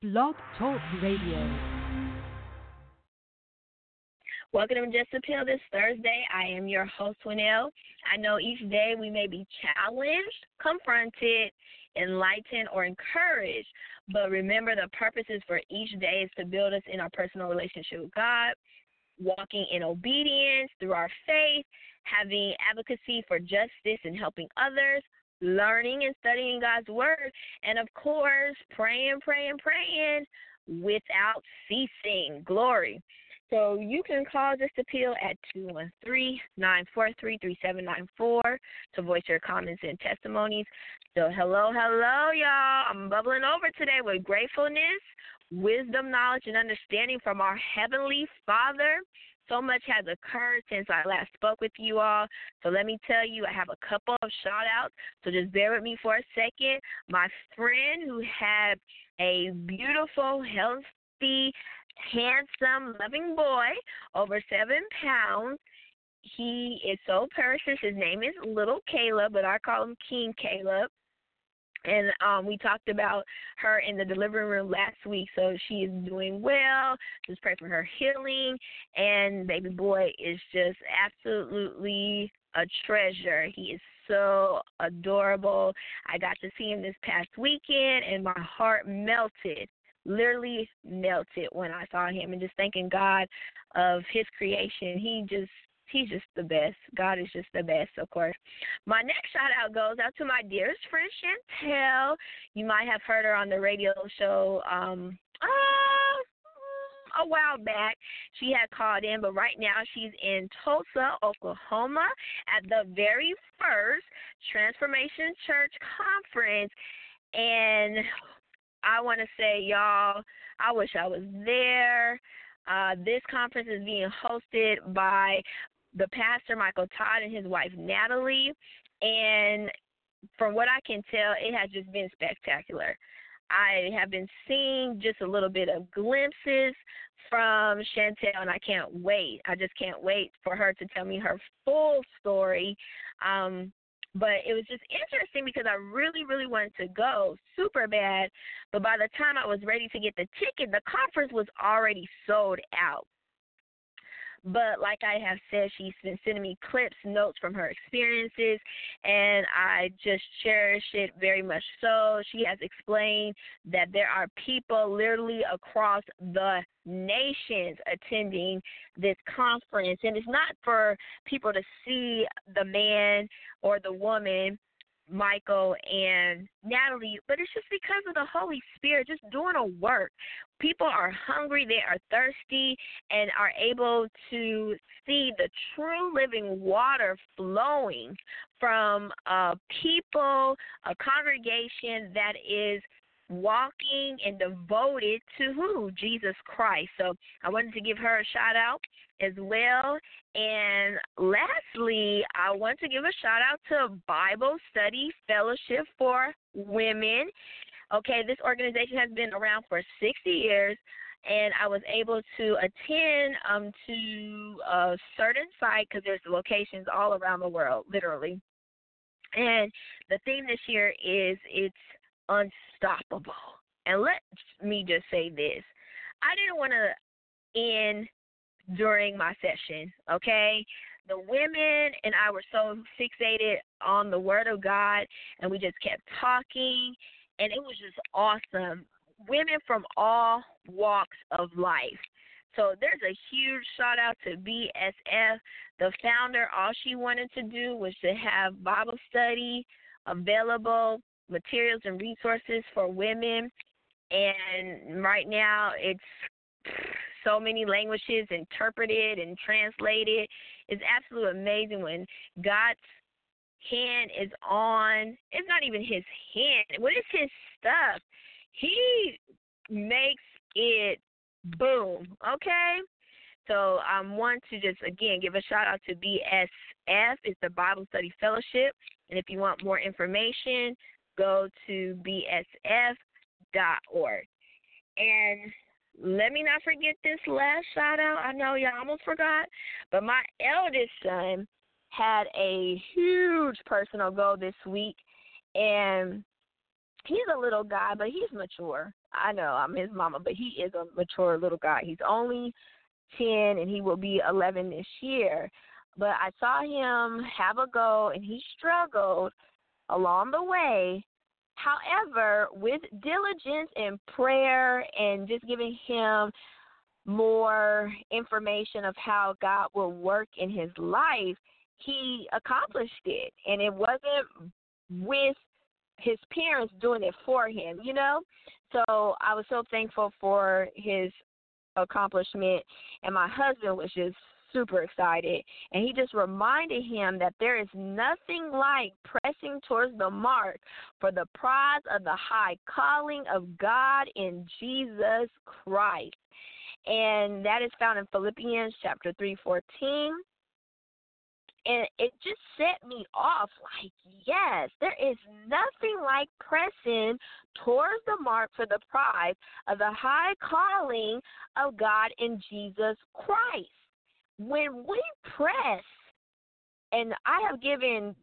Blog Talk Radio. Welcome to Just Appeal this Thursday. I am your host, Winnell. I know each day we may be challenged, confronted, enlightened, or encouraged, but remember the purposes for each day is to build us in our personal relationship with God, walking in obedience through our faith, having advocacy for justice and helping others, learning and studying God's Word, and, of course, praying without ceasing. Glory. So you can call Just Appeal at 213-943-3794 to voice your comments and testimonies. So hello, y'all. I'm bubbling over today with gratefulness, wisdom, knowledge, and understanding from our Heavenly Father. So much has occurred since I last spoke with you all. So let me tell you, I have a couple of shout-outs. So just bear with me for a second. My friend who had a beautiful, healthy, handsome, loving boy, over 7 pounds. He is so precious. His name is Little Caleb, but I call him King Caleb. And we talked about her in the delivery room last week, so she is doing well. Just pray for her healing. And baby boy is just absolutely a treasure. He is so adorable. I got to see him this past weekend, and my heart melted. Literally melted when I saw him, and just thanking God of his creation. He's just the best. God is just the best, of course. My next shout out goes out to my dearest friend Chantel. You might have heard her on the radio show a while back. She had called in, but right now she's in Tulsa, Oklahoma at the very first Transformation Church Conference, and I want to say, y'all, I wish I was there. This conference is being hosted by the pastor, Michael Todd, and his wife, Natalie. And from what I can tell, it has just been spectacular. I have been seeing just a little bit of glimpses from Chantel, and I can't wait. I just can't wait for her to tell me her full story. But it was just interesting because I really, really wanted to go super bad. But by the time I was ready to get the ticket, the conference was already sold out. But like I have said, she's been sending me clips, notes from her experiences, and I just cherish it very much so. She has explained that there are people literally across the nations attending this conference, and it's not for people to see the man or the woman, Michael and Natalie, but it's just because of the Holy Spirit just doing a work. People are hungry, they are thirsty, and are able to see the true living water flowing from a people, a congregation that is walking and devoted to who? Jesus Christ. So I wanted to give her a shout out as well. And lastly, I want to give a shout out to Bible Study Fellowship for Women. Okay, this organization has been around for 60 years, and I was able to attend to a certain site because there's locations all around the world, literally. And the theme this year is it's unstoppable. And let me just say this. I didn't want to end during my session, okay? The women and I were so fixated on the Word of God, and we just kept talking, and it was just awesome. Women from all walks of life. So there's a huge shout out to BSF. The founder, all she wanted to do was to have Bible study available, materials and resources for women, and right now it's so many languages interpreted and translated. It's absolutely amazing when God's hand is on. It's not even his hand. What is his stuff? He makes it boom, okay? So I want to just, again, give a shout out to BSF. It's the Bible Study Fellowship. And if you want more information, go to bsf.org. And let me not forget this last shout out. I know y'all almost forgot, but my eldest son had a huge personal goal this week, and he's a little guy, but he's mature. I know I'm his mama, but he is a mature little guy. He's only 10, and he will be 11 this year. But I saw him have a go, and he struggled along the way. However, with diligence and prayer and just giving him more information of how God will work in his life, he accomplished it. And it wasn't with his parents doing it for him, you know? So I was so thankful for his accomplishment, and my husband was just super excited, and he just reminded him that there is nothing like pressing towards the mark for the prize of the high calling of God in Jesus Christ. And that is found in Philippians chapter 3:14. And it just set me off like, yes, there is nothing like pressing towards the mark for the prize of the high calling of God in Jesus Christ. When we press, and I have given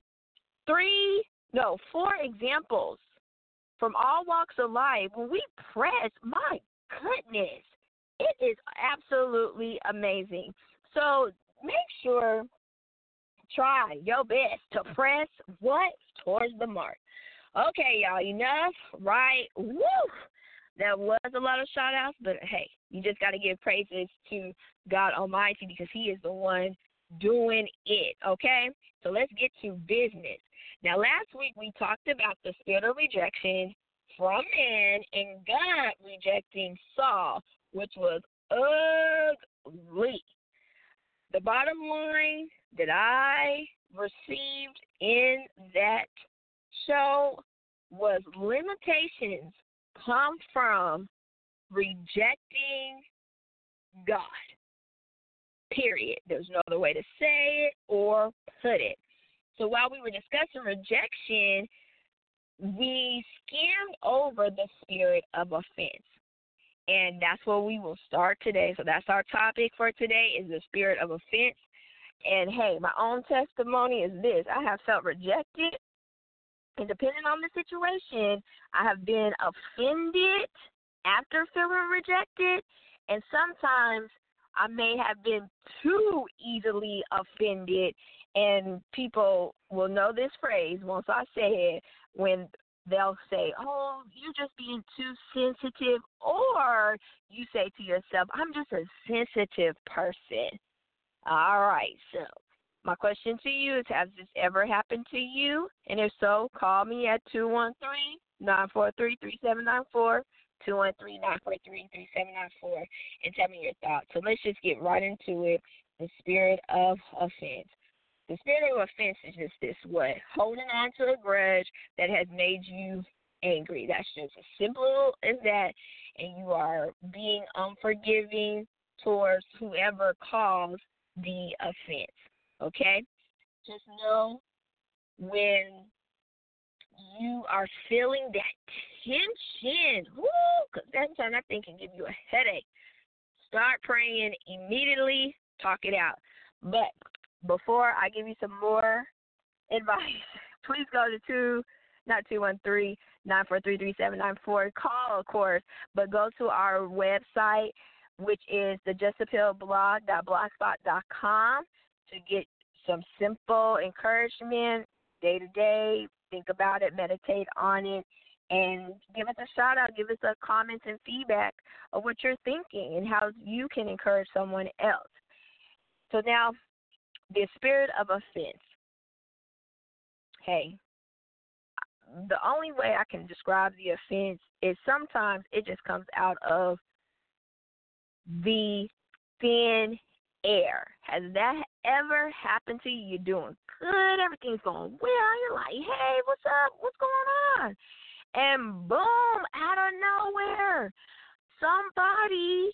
4 examples from all walks of life, when we press, my goodness, it is absolutely amazing. So make sure, try your best to press what? Towards the mark. Okay, y'all, enough, right? Woo! That was a lot of shout-outs, but hey, you just got to give praises to God Almighty because he is the one doing it, okay? So let's get to business. Now, last week we talked about the spirit of rejection from man and God rejecting Saul, which was ugly. The bottom line that I received in that show was limitations come from rejecting God. Period. There's no other way to say it or put it. So while we were discussing rejection, we skimmed over the spirit of offense. And that's where we will start today. So that's our topic for today, is the spirit of offense. And, hey, my own testimony is this. I have felt rejected. And depending on the situation, I have been offended after feeling rejected. And sometimes I may have been too easily offended. And people will know this phrase once I say it, when they'll say, oh, you're just being too sensitive. Or you say to yourself, I'm just a sensitive person. All right, so my question to you is, has this ever happened to you? And if so, call me at 213-943-3794, 213-943-3794, and tell me your thoughts. So let's just get right into it, the spirit of offense. The spirit of offense is just this: what? Holding on to a grudge that has made you angry. That's just as simple as that. And you are being unforgiving towards whoever caused the offense. Okay? Just know when you are feeling that tension, because that time that thing can give you a headache, start praying immediately, talk it out. But before I give you some more advice, please go to 213-943-3794. Call, of course, but go to our website, which is thejustapillblog.blogspot.com, to get some simple encouragement day to day. Think about it, meditate on it, and give us a shout out. Give us a comments and feedback of what you're thinking and how you can encourage someone else. So now, the spirit of offense. Hey, the only way I can describe the offense is sometimes it just comes out of the thin air. Has that ever happened to you? You're doing good, everything's going well. You're like, hey, what's up? What's going on? And boom, out of nowhere, somebody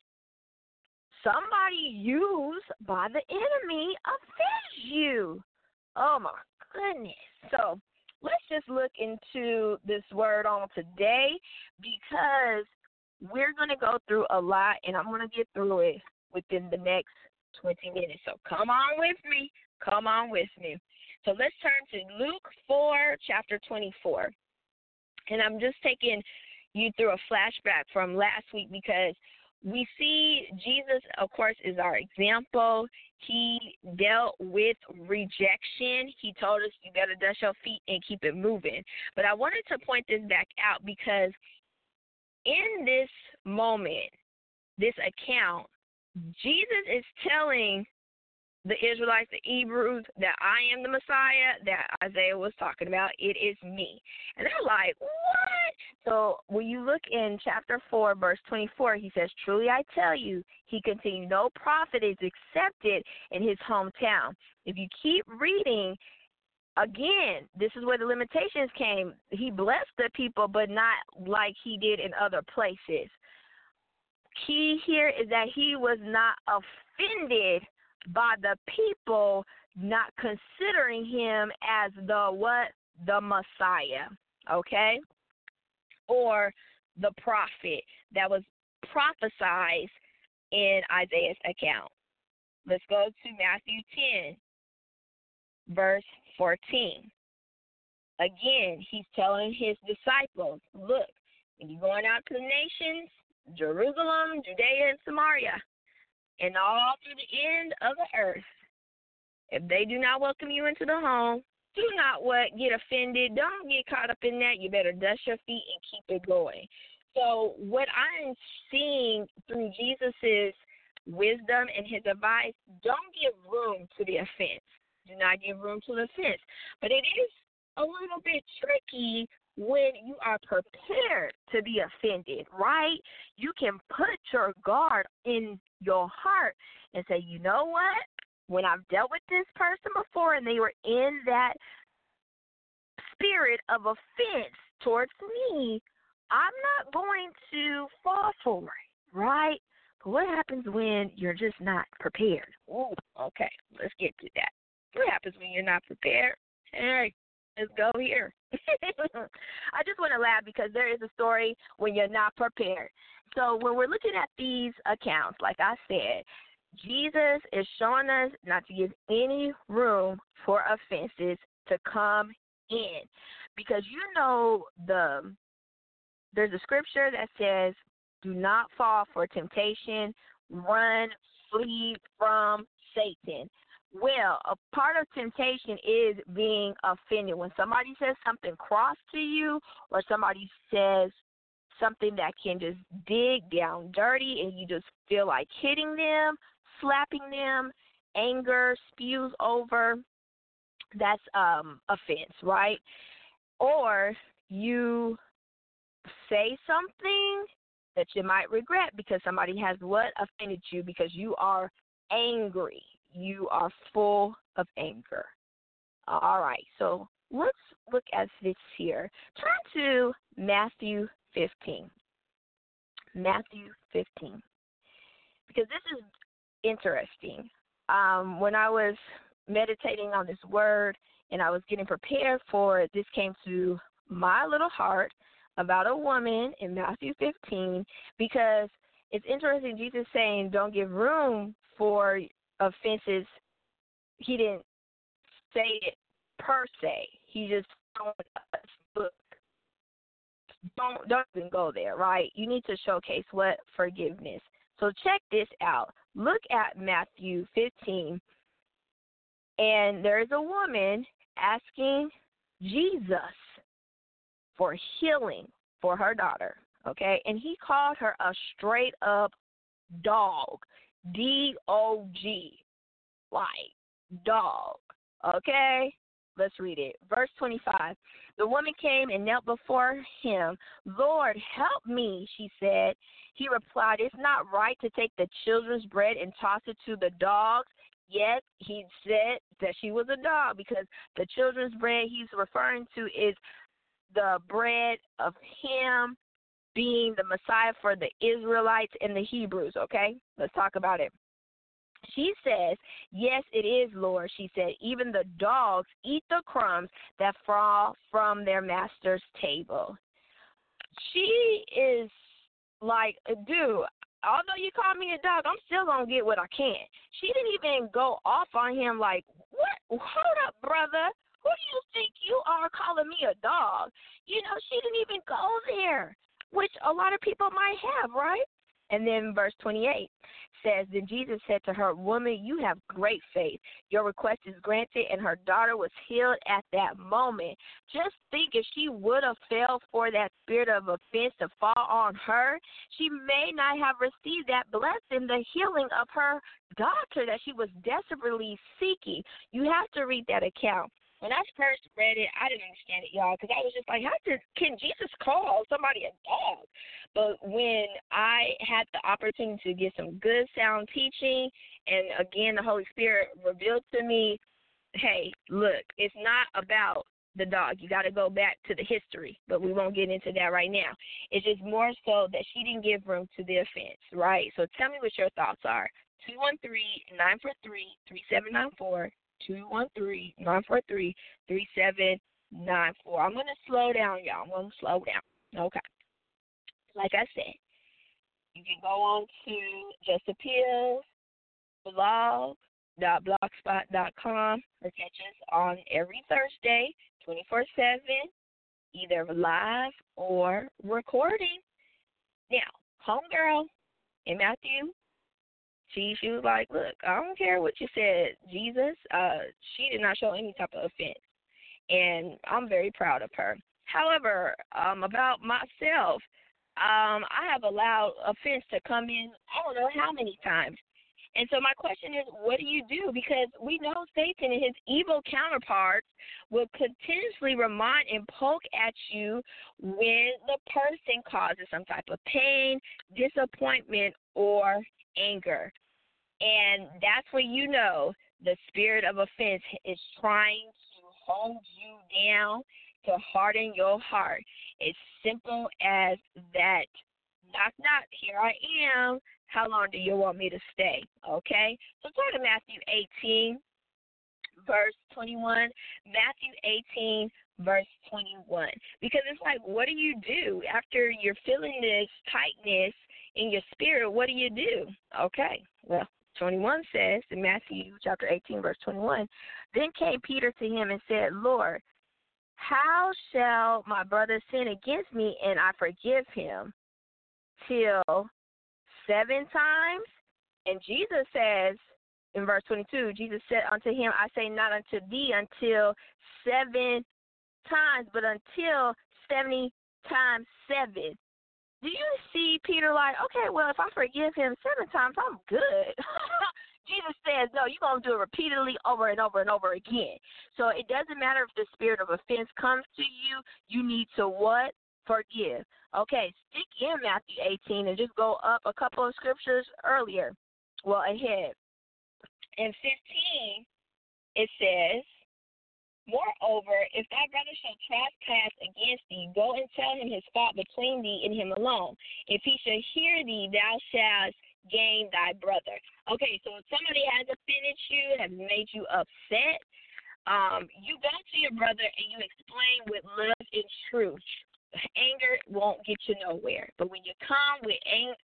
used by the enemy offends you. Oh, my goodness. So let's just look into this word on today, because we're going to go through a lot, and I'm going to get through it within the next 20 minutes. So come on with me. Come on with me. So let's turn to Luke 4, chapter 24. And I'm just taking you through a flashback from last week because we see Jesus, of course, is our example. He dealt with rejection. He told us you got to dust your feet and keep it moving. But I wanted to point this back out because in this moment, this account, Jesus is telling the Israelites, the Hebrews, that I am the Messiah that Isaiah was talking about. It is me. And they're like, what? So when you look in chapter 4, verse 24, he says, truly I tell you, he continued, no prophet is accepted in his hometown. If you keep reading, again, this is where the limitations came. He blessed the people, but not like he did in other places. Key here is that he was not offended by the people not considering him as the what? The Messiah, okay? Or the prophet that was prophesied in Isaiah's account. Let's go to Matthew 10, verse 14. Again, he's telling his disciples, look, when you're going out to the nations, Jerusalem, Judea, and Samaria, and all through the end of the earth, if they do not welcome you into the home, do not get offended. Don't get caught up in that. You better dust your feet and keep it going. So what I'm seeing through Jesus' wisdom and his advice, don't give room to the offense. Do not give room to the offense. But it is a little bit tricky when you are prepared to be offended, right? You can put your guard in your heart and say, you know what? When I've dealt with this person before and they were in that spirit of offense towards me, I'm not going to fall for it, right? But what happens when you're just not prepared? Ooh, okay, let's get to that. What happens when you're not prepared? Hey, let's go here. I just want to laugh because there is a story when you're not prepared. So when we're looking at these accounts, like I said, Jesus is showing us not to give any room for offenses to come in. Because there's a scripture that says, do not fall for temptation, run, flee from Satan. Well, a part of temptation is being offended. When somebody says something cross to you or somebody says something that can just dig down dirty and you just feel like hitting them, slapping them, anger spews over, that's offense, right? Or you say something that you might regret because somebody has offended you because you are angry. You are full of anger. All right, so let's look at this here. Turn to Matthew 15. Matthew 15. Because this is interesting. When I was meditating on this word and I was getting prepared for it, this came to my little heart about a woman in Matthew 15 because it's interesting. Jesus saying don't give room for offenses. He didn't say it per se. He just told us, look, don't even go there, right? You need to showcase what? Forgiveness. So check this out. Look at Matthew 15, and there's a woman asking Jesus for healing for her daughter, okay? And he called her a straight-up dog, D-O-G, like dog, okay? Let's read it. Verse 25. The woman came and knelt before him. Lord, help me, she said. He replied, it's not right to take the children's bread and toss it to the dogs. Yet he said that she was a dog because the children's bread he's referring to is the bread of him being the Messiah for the Israelites and the Hebrews, okay? Let's talk about it. She says, yes, it is, Lord, she said. Even the dogs eat the crumbs that fall from their master's table. She is like, dude, although you call me a dog, I'm still going to get what I can. She didn't even go off on him like, what? Hold up, brother. Who do you think you are calling me a dog? She didn't even go there, which a lot of people might have, right? And then verse 28 says, Then Jesus said to her, Woman, you have great faith. Your request is granted, and her daughter was healed at that moment. Just think, if she would have fell for that spirit of offense to fall on her, she may not have received that blessing, the healing of her daughter that she was desperately seeking. You have to read that account. When I first read it, I didn't understand it, y'all, because I was just like, can Jesus call somebody a dog? But when I had the opportunity to get some good sound teaching, and again, the Holy Spirit revealed to me, hey, look, it's not about the dog. You got to go back to the history, but we won't get into that right now. It's just more so that she didn't give room to the offense, right? So tell me what your thoughts are. 213-943-3794. 213-943-3794. I'm going to slow down, y'all. I'm going to slow down. Okay. Like I said, you can go on to justappealsblog.blogspot.com or catch us on every Thursday, 24/7, either live or recording. Now, homegirl in Matthew, she was like, look, I don't care what you said, Jesus. She did not show any type of offense, and I'm very proud of her. However, about myself, I have allowed offense to come in I don't know how many times. And so my question is, what do you do? Because we know Satan and his evil counterparts will continuously remind and poke at you when the person causes some type of pain, disappointment, or anger. And that's when you know the spirit of offense is trying to hold you down, to harden your heart. It's simple as that. Knock, knock, here I am. How long do you want me to stay? Okay? So turn to Matthew 18, verse 21. Matthew 18, verse 21. Because it's like, what do you do after you're feeling this tightness in your spirit? What do? Okay, well, 21 says in Matthew chapter 18, verse 21, Then came Peter to him and said, Lord, how shall my brother sin against me and I forgive him? Till 7 times? And Jesus says in verse 22, Jesus said unto him, I say not unto thee until 7 times, but until 70 times 7. Do you see Peter like, okay, well, if I forgive him 7 times, I'm good. Jesus says, no, you're going to do it repeatedly over and over and over again. So it doesn't matter if the spirit of offense comes to you. You need to what? Forgive. Okay, stick in Matthew 18 and just go up a couple of scriptures earlier. Well, ahead. In 15, it says, Moreover, if thy brother shall trespass against thee, go and tell him his fault between thee and him alone. If he shall hear thee, thou shalt gain thy brother. Okay, so if somebody has offended you, has made you upset, you go to your brother and you explain with love and truth. Anger won't get you nowhere, but when you come with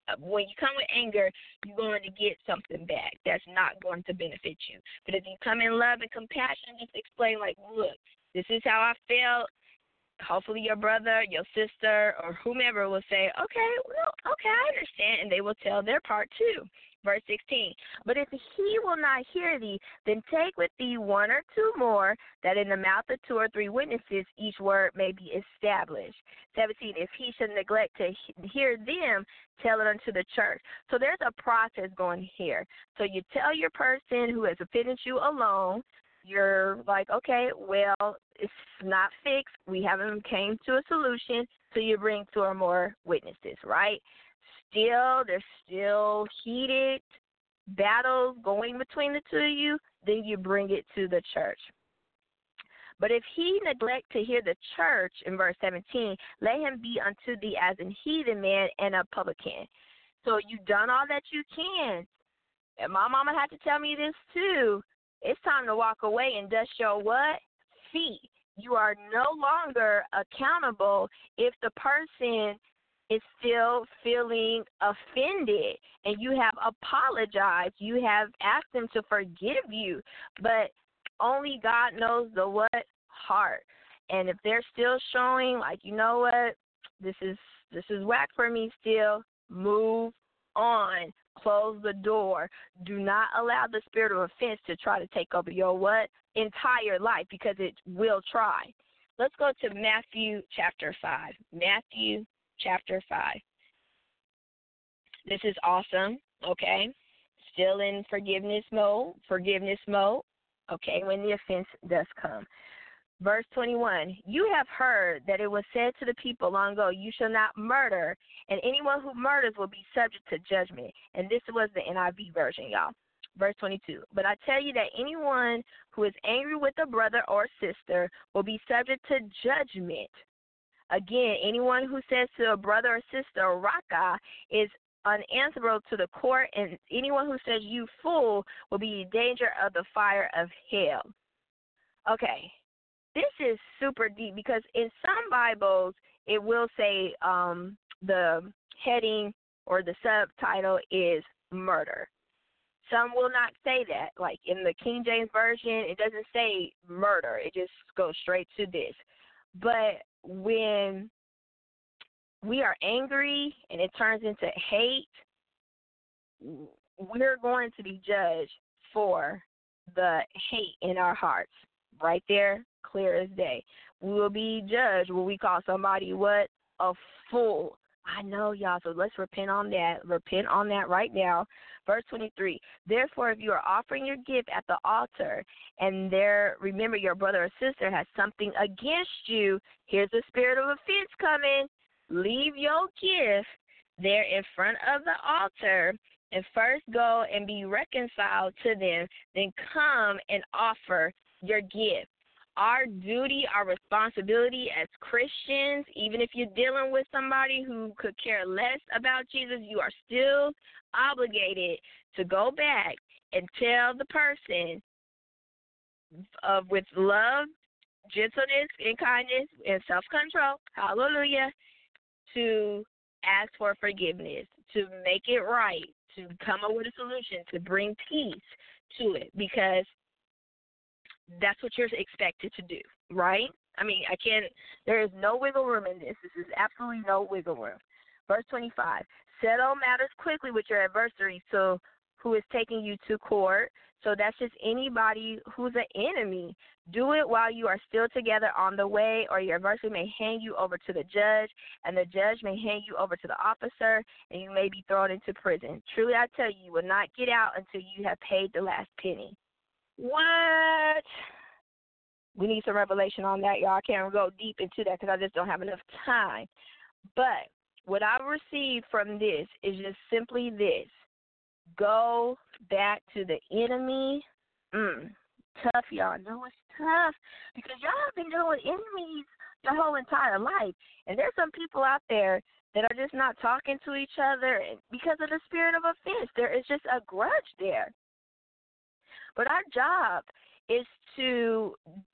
anger, you're going to get something back that's not going to benefit you. But if you come in love and compassion, just explain like, look, this is how I felt. Hopefully your brother, your sister, or whomever will say, okay, I understand, and they will tell their part too. Verse 16, But if he will not hear thee, then take with thee 1 or 2 more, that in the mouth of 2 or 3 witnesses each word may be established. 17, If he should neglect to hear them, tell it unto the church. So there's a process going here. So you tell your person who has offended you alone. You're like, okay, well, it's not fixed. We haven't came to a solution, so you bring 2 or more witnesses, right? There's still heated battles going between the 2 of you, then you bring it to the church. But if he neglect to hear the church, in verse 17, let him be unto thee as an heathen man and a publican. So you've done all that you can. And my mama had to tell me this too. It's time to walk away and dust your what? Feet. You are no longer accountable if the person is still feeling offended and you have apologized. You have asked them to forgive you, but only God knows the what? heart. And if they're still showing like, you know what, this is whack for me still, move on. Close the door. Do not allow the spirit of offense to try to take over your entire life, because it will try. Let's go to Matthew chapter 5. Matthew chapter 5. This is awesome, okay? Still in forgiveness mode, okay, when the offense does come. Verse 21, you have heard that it was said to the people long ago, you shall not murder, and anyone who murders will be subject to judgment. And this was the NIV version, y'all. Verse 22, but I tell you that anyone who is angry with a brother or sister will be subject to judgment. Again, anyone who says to a brother or sister, Raka, is unanswerable to the court, and anyone who says you fool will be in danger of the fire of hell. Okay. This is super deep, because in some Bibles it will say the heading or the subtitle is murder. Some will not say that. Like in the King James Version, it doesn't say murder. It just goes straight to this. But when we are angry and it turns into hate, we're going to be judged for the hate in our hearts. Right there, clear as day. We will be judged when we call somebody what? A fool. I know, y'all, so let's repent on that. Repent on that right now. Verse 23, therefore, if you are offering your gift at the altar, and there, remember, your brother or sister has something against you, here's the spirit of offense coming. Leave your gift there in front of the altar, and first go and be reconciled to them, then come and offer your gift. Our duty, our responsibility as Christians, even if you're dealing with somebody who could care less about Jesus, you are still obligated to go back and tell the person with love, gentleness, and kindness, and self-control, hallelujah, to ask for forgiveness, to make it right, to come up with a solution, to bring peace to it, because that's what you're expected to do, right? I mean, there is no wiggle room in this. This is absolutely no wiggle room. Verse 25, settle matters quickly with your adversary, so who is taking you to court. So that's just anybody who's an enemy. Do it while you are still together on the way, or your adversary may hand you over to the judge, and the judge may hand you over to the officer, and you may be thrown into prison. Truly, I tell you, you will not get out until you have paid the last penny. What? We need some revelation on that, y'all. I can't go deep into that because I just don't have enough time. But what I received from this is just simply this. Go back to the enemy. Tough, y'all. I know it's tough because y'all have been dealing with enemies your whole entire life. And there's some people out there that are just not talking to each other because of the spirit of offense. There is just a grudge there. But our job is to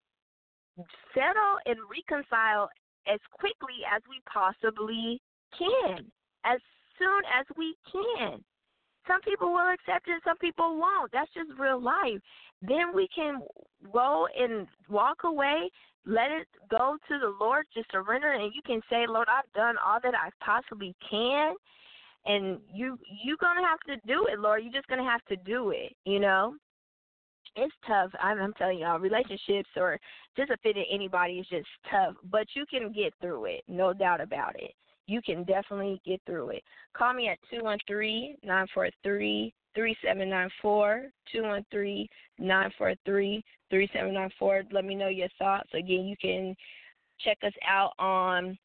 settle and reconcile as quickly as we possibly can, as soon as we can. Some people will accept it, some people won't. That's just real life. Then we can go and walk away, let it go to the Lord, just surrender, and you can say, Lord, I've done all that I possibly can, and you're going to have to do it, Lord. You're just going to have to do it, you know. It's tough. I'm telling y'all, relationships or just offending anybody is just tough, but you can get through it, no doubt about it. You can definitely get through it. Call me at 213-943-3794, 213-943-3794. Let me know your thoughts. Again, you can check us out on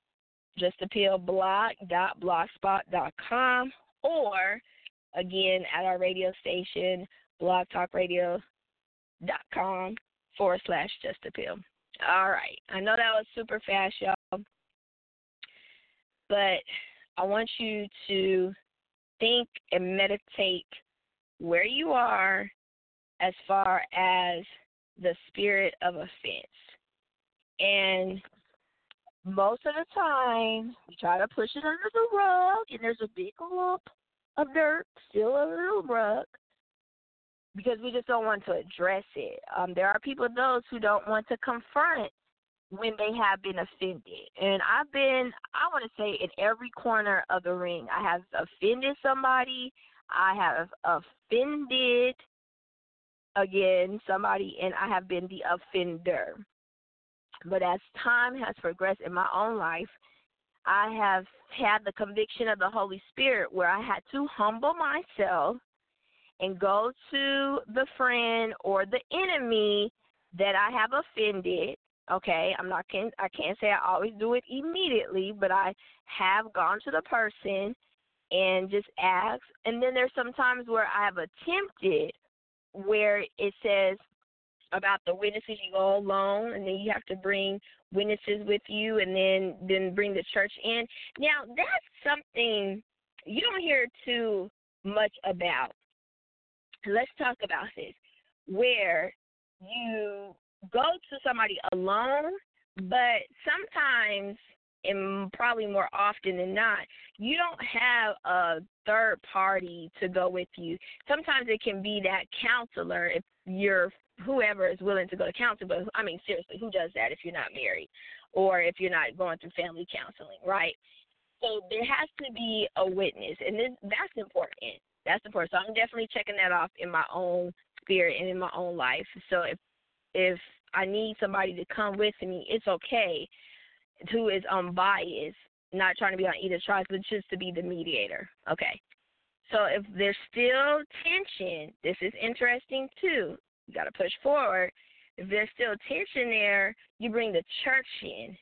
justappealblog.blogspot.com, or, again, at our radio station, blogtalkradio.com/justappeal. All right. I know that was super fast, y'all, but I want you to think and meditate where you are as far as the spirit of offense. And most of the time, we try to push it under the rug, and there's a big lump of dirt still under the rug. because we just don't want to address it. There are people, those who don't want to confront when they have been offended. And I've been, I want to say, in every corner of the ring. I have offended somebody. I have offended, again, somebody, and I have been the offender. But as time has progressed in my own life, I have had the conviction of the Holy Spirit where I had to humble myself and go to the friend or the enemy that I have offended. Okay, I can't say I always do it immediately, but I have gone to the person and just asked. And then there's some times where I have attempted, where it says about the witnesses, you go alone, and then you have to bring witnesses with you, and then bring the church in. Now, that's something you don't hear too much about. Let's talk about this, where you go to somebody alone, but sometimes, and probably more often than not, you don't have a third party to go with you. Sometimes it can be that counselor if you're whoever is willing to go to counseling. But, I mean, seriously, who does that if you're not married or if you're not going through family counseling, right? So there has to be a witness, and that's important. That's important. So I'm definitely checking that off in my own spirit and in my own life. So if I need somebody to come with me, it's okay, who is unbiased, not trying to be on either side, but just to be the mediator. Okay. So if there's still tension, this is interesting too. You got to push forward. If there's still tension there, you bring the church in.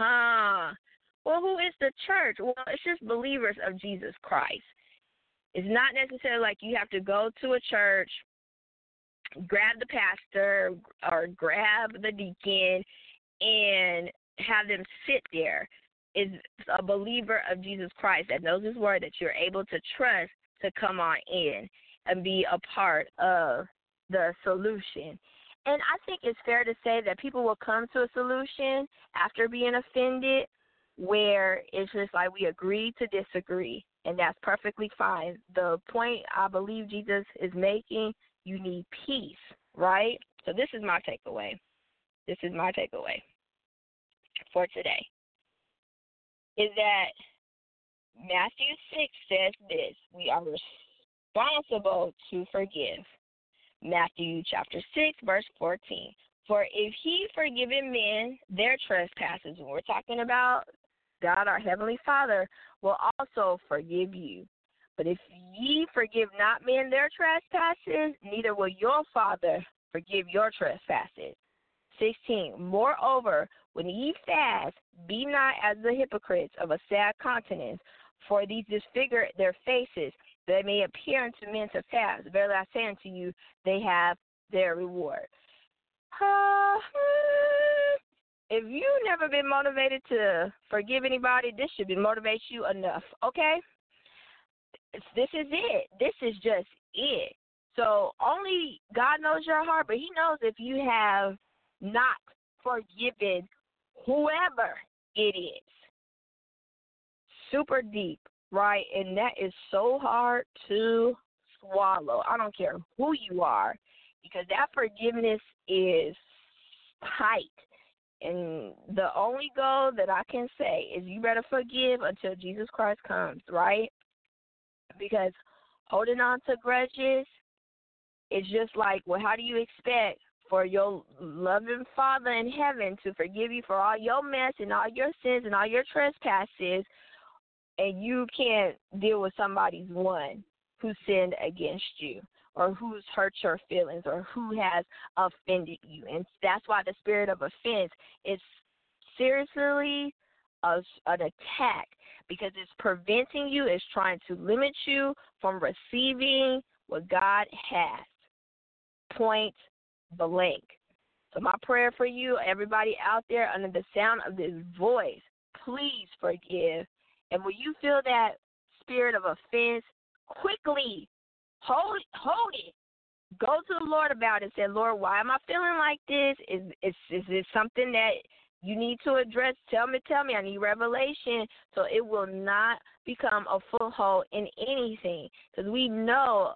Well, who is the church? Well, it's just believers of Jesus Christ. It's not necessarily like you have to go to a church, grab the pastor or grab the deacon and have them sit there. It's a believer of Jesus Christ that knows his word, that you're able to trust to come on in and be a part of the solution. And I think it's fair to say that people will come to a solution after being offended where it's just like we agree to disagree, and that's perfectly fine. The point I believe Jesus is making, you need peace, right? So this is my takeaway. This is my takeaway for today, is that Matthew 6 says this: we are responsible to forgive. Matthew chapter 6, verse 14. For if he forgiven men their trespasses, when we're talking about God, our Heavenly Father, will also forgive you. But if ye forgive not men their trespasses, neither will your Father forgive your trespasses. 16. Moreover, when ye fast, be not as the hypocrites of a sad countenance, for these disfigure their faces, that they may appear unto men to fast. Verily I say unto you, they have their reward. If you've never been motivated to forgive anybody, this should motivate you enough, okay? This is it. This is just it. So only God knows your heart, but he knows if you have not forgiven whoever it is. Super deep, right? And that is so hard to swallow. I don't care who you are, because that forgiveness is tight. And the only goal that I can say is you better forgive until Jesus Christ comes, right? Because holding on to grudges is just like, well, how do you expect for your loving Father in heaven to forgive you for all your mess and all your sins and all your trespasses, and you can't deal with somebody's one who sinned against you, or who's hurt your feelings, or who has offended you? And that's why the spirit of offense is seriously an attack, because it's preventing you, it's trying to limit you from receiving what God has. Point blank. So my prayer for you, everybody out there under the sound of this voice, please forgive. And when you feel that spirit of offense, quickly hold it. Go to the Lord about it. Say, Lord, why am I feeling like this? Is this something that you need to address? Tell me. I need revelation, so it will not become a foothold in anything. Because we know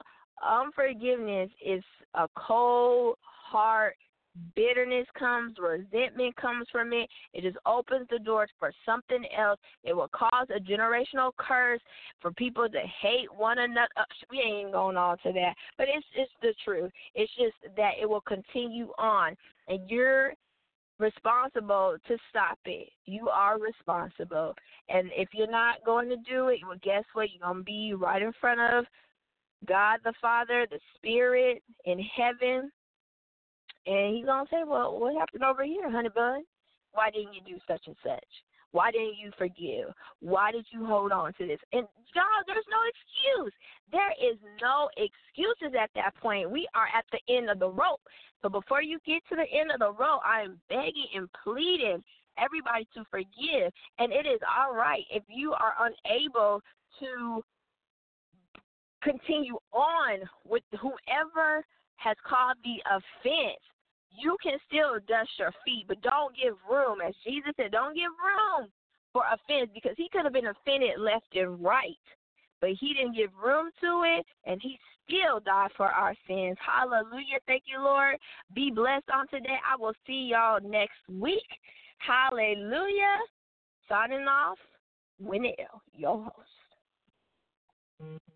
unforgiveness is a cold heart. Bitterness comes, resentment comes from it. It just opens the doors for something else. It will cause a generational curse for people to hate one another. We ain't going on to that, but it's the truth. It's just that it will continue on, and you're responsible to stop it. You are responsible, and if you're not going to do it, well, guess what? You're going to be right in front of God the Father, the Spirit in heaven. And he's going to say, well, what happened over here, honey bun? Why didn't you do such and such? Why didn't you forgive? Why did you hold on to this? And, y'all, there's no excuse. There is no excuses at that point. We are at the end of the rope. So before you get to the end of the rope, I am begging and pleading everybody to forgive. And it is all right if you are unable to continue on with whoever has caused the offense. You can still dust your feet, but don't give room. As Jesus said, don't give room for offense, because he could have been offended left and right, but he didn't give room to it, and he still died for our sins. Hallelujah. Thank you, Lord. Be blessed on today. I will see y'all next week. Hallelujah. Signing off, Winnell, your host.